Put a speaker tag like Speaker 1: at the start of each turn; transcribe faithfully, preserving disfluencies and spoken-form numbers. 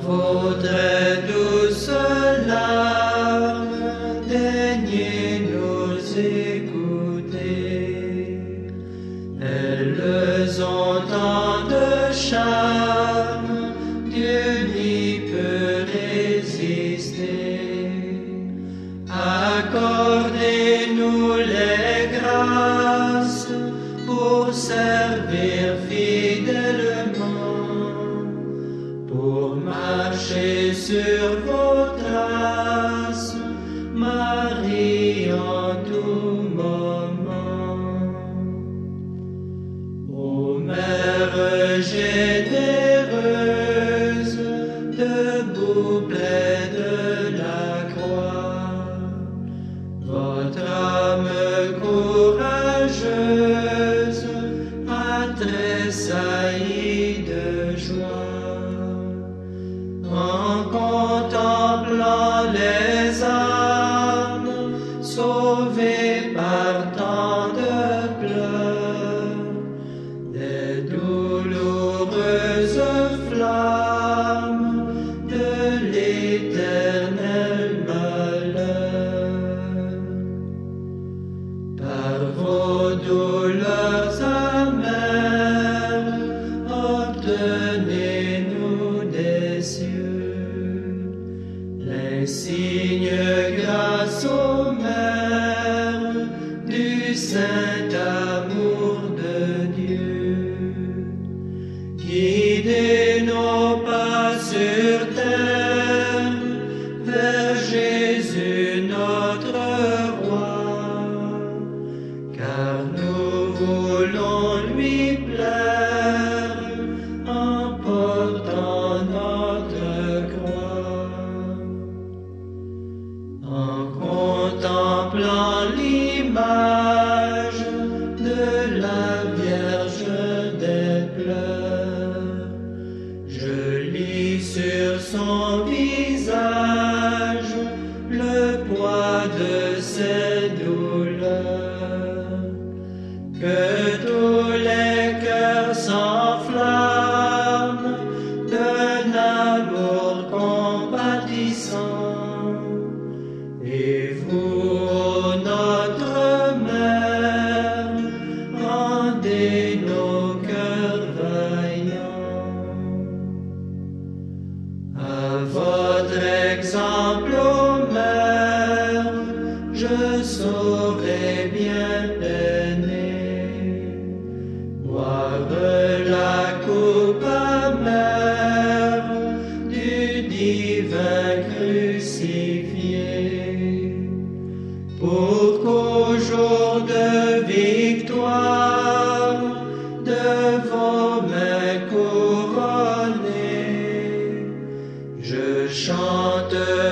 Speaker 1: Votre douce larme, daignez nous écouter. Elles ont tant de charme, Dieu n'y peut résister. Accordez-nous les grâces pour servir fidèlement, pour marcher sur vos traces, Marie, en tout moment. Ô Mère généreuse, debout près de la croix, votre âme courageuse a tressailli de joie. En contemplant les âmes sauvées par tant de pleurs, des douloureuses flammes de l'éternel malheur. Par vos douleurs amères, obtenez-nous des cieux l'insigne grâce aux mères du saint amour de Dieu. Guidez nos pas sur terre vers Jésus notre roi, car nous voulons lui plaire en portant notre croix. En contemplant l'image de la Vierge des pleurs, je lis sur son visage le poids de ses douleurs. Que tous les cœurs s'enflamment d'un amour compatissant, et vous, notre Mère, rendez nos cœurs vaillants. À votre exemple, ô Mère, je saurai bien peiner, boire la coupe amère du divin crucifié, pour qu'au jour de victoire, de vos mains couronnées, je chante